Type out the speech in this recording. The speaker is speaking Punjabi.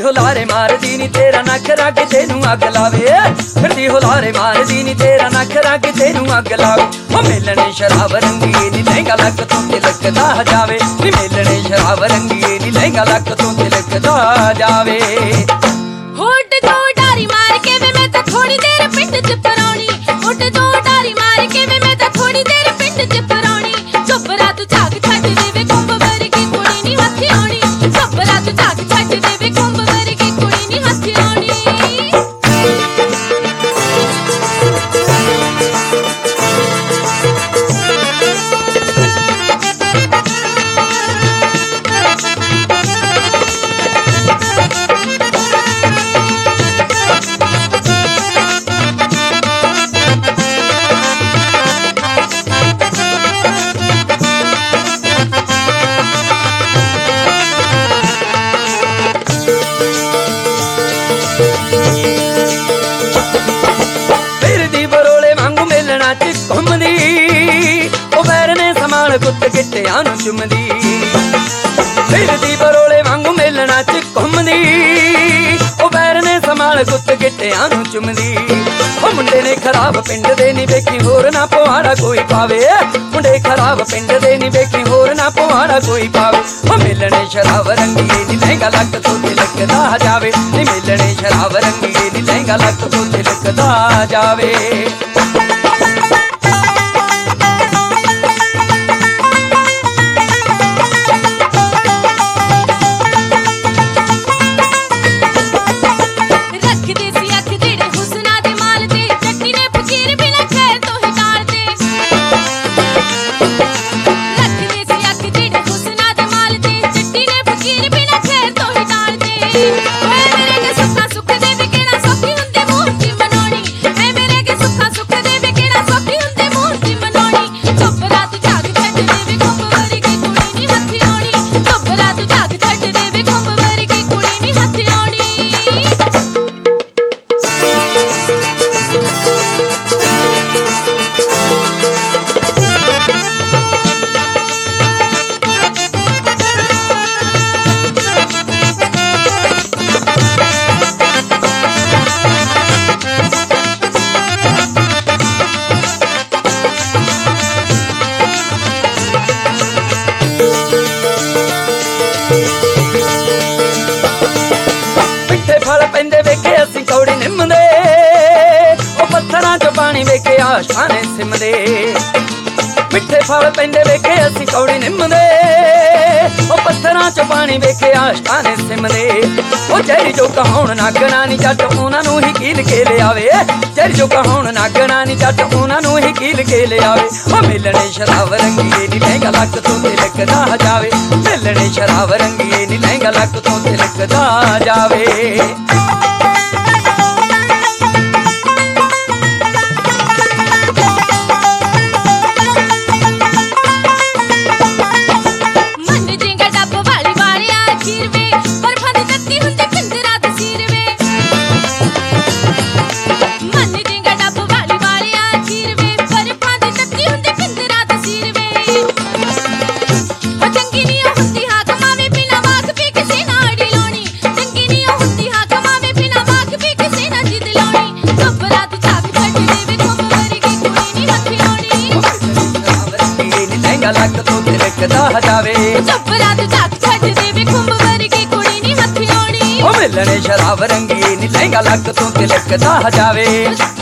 ਹੁਲਾਰੇ ਮਾਰਦੀ ਨੀ ਤੇਰਾ ਨਖਰਾ ਕਿਤੇ ਨੂੰ ਅੱਗ ਲਾਵੇ ਫਿਰਦੀ ਹੁਲਾਰੇ ਮਾਰਦੀ ਨੀ ਤੇਰਾ ਨਖਰਾ ਕਿਤੇ ਨੂੰ ਅੱਗ ਲਾਵੇ ਉਹ ਮਿਲਣੇ ਸ਼ਰਾਬ ਰੰਗੀਏ ਨੀ ਲਹਿੰਗਾ ਲੱਕ ਤੋਂ ਤਿਲਕਦਾ ਜਾਵੇ ਨੀ ਮਿਲਣੇ ਸ਼ਰਾਬ ਰੰਗੀਏ ਨੀ ਲਹਿੰਗਾ ਲੱਕ ਤੋਂ ਤਿਲਕਦਾ ਜਾਵੇ ਹੋਟ ਤੋਂ ਡਾਰੀ ਮਾਰ ਕੇ ਵੇ ਮੈਂ ਤਾਂ ਥੋੜੀ ਦੇਰ ਪਿੰਡ ਚ ਪਰਾਉਣੀ ਹੋਟ ਤੋਂ ਡਾਰੀ ਮਾਰ ਕੇ ਵੇ ਮੈਂ ਤਾਂ ਥੋੜੀ ਦੇਰ ਪਿੰਡ ਚ ਪਰਾਉਣੀ ਚੁੱਪਰਾ ਤੂੰ ਝਾਕ ਛੱਡ ਦੇਵੇ ਕੁੰਭ ਵਰਗੀ ਕੁੜੀ ਨੀ ਹੱਥ ਆਉਣੀ ਚੁੱਪਰਾ ਤੂੰ ਝਾਕ ਛੱਡ ਦੇਵੇ ਕੁੰਭ ਵਰਗੀ ਕੁੜੀ ਨੀ ਹੱਥ ਆਉਣੀ ਘੁੰਮਦੀ ਉਹ ਵੈਰ ਨੇ ਸਮਾਲ ਗੁੱਤ ਗਿੱਟਿਆਂ ਨੂੰ ਚੁੰਮਦੀ ਫਿਰਦੀ ਬਰੋਲੇ ਵਾਂਗੂ ਮੇਲਣਾ ਚ ਘੁੰਮਦੀ ਉਹ ਵੈਰ ਨੇ ਸਮਾਲ ਗੁੱਤ ਗਿੱਟਿਆਂ ਨੂੰ ਚੁੰਮਦੀ ਉਹ ਮੁੰਡੇ ਨੇ ਖਰਾਬ ਪਿੰਡ ਦੇ ਨੀ ਵੇਖੀ ਹੋਰ ਨਾ ਪਵਾੜਾ ਕੋਈ ਪਾਵੇ ਮੁੰਡੇ ਖਰਾਬ ਪਿੰਡ ਦੇ ਨੀ ਵੇਖੀ ਹੋਰ ਨਾ ਪਵਾੜਾ ਕੋਈ ਪਾਵੇ ਉਹ ਮਿਲਣੇ ਸ਼ਰਾਬ ਰੰਗੀਏ ਨੀ ਲਹਿੰਗਾ ਲੱਕ ਤੋਂ ਤਿਲਕਦਾ ਜਾਵੇ ਨੀ ਮਿਲਣੇ ਸ਼ਰਾਬ ਰੰਗੀਏ ਨੀ ਲਹਿੰਗਾ ਲੱਕ ਤੋਂ ਤਿਲਕਦਾ ਜਾਵੇ ਅਸੀਂ ਕੌੜੀ ਨਿੰਮਦੇ ਉਹ ਪੱਥਰਾਂ ਚੋਂ ਪਾਣੀ ਵੇਖੇ ਆਸ਼ਾਨੇ ਸਿਮਦੇ ਮਿੱਠੇ ਫਲ ਪੈਂਦੇ ਵੇਖੇ ਅਸੀਂ ਕੌੜੀ ਨਿੰਮਦੇ ਉਹ ਪੱਥਰਾਂ ਚੋਂ ਪਾਣੀ ਵੇਖੇ ਆਸ਼ਾਨੇ ਸਿਮਦੇ ਉਹ ਜਿਹੜੀ ਜੋ ਕਹਾਉਣ ਨਾਗਣਾ ਨੀ ਜੱਟ ਉਹਨਾਂ ਨੂੰ ਹੀ ਕੀਲ ਕੇ ਲਿਆਵੇ ਜਿਹੜੀ ਜੋ ਕਹਾਉਣ ਨਾਗਣਾ ਨੀ ਜੱਟ ਉਹਨਾਂ ਨੂੰ ਹੀ ਕੀਲ ਕੇ ਲਿਆਵੇ ਉਹ ਮਿਲਣੇ ਸ਼ਰਾਬ ਰੰਗੀਏ ਨੀ ਲਹਿੰਗਾ ਲੱਕ ਤੋਂ ਤਿਲਕਦਾ ਜਾਵੇ ਮਿਲਣੇ ਸ਼ਰਾਬ ਰੰਗੀਏ ਨੀ ਲਹਿੰਗਾ ਲੱਕ ਤੋਂ ਤਿਲਕਦਾ ਜਾਵੇ ਲੱਕ ਤੋਂ ਤਿਲਕਦਾ ਜਾਵੇ ਚੁੱਪਰਾ ਤੂੰ ਝਾਕ ਛੱਡ ਦੇਵੇ ਖੁੰਭ ਵਰਗੀ ਕੁੜੀ ਨੀ ਹੱਥ ਆਉਣੀ ਉਹ ਮਿਲਣੇ ਸ਼ਰਾਬ ਰੰਗੀਏ ਨੀ ਲਹਿੰਗਾ ਲੱਕ ਤੋਂ ਤਿਲਕਦਾ ਜਾਵੇ।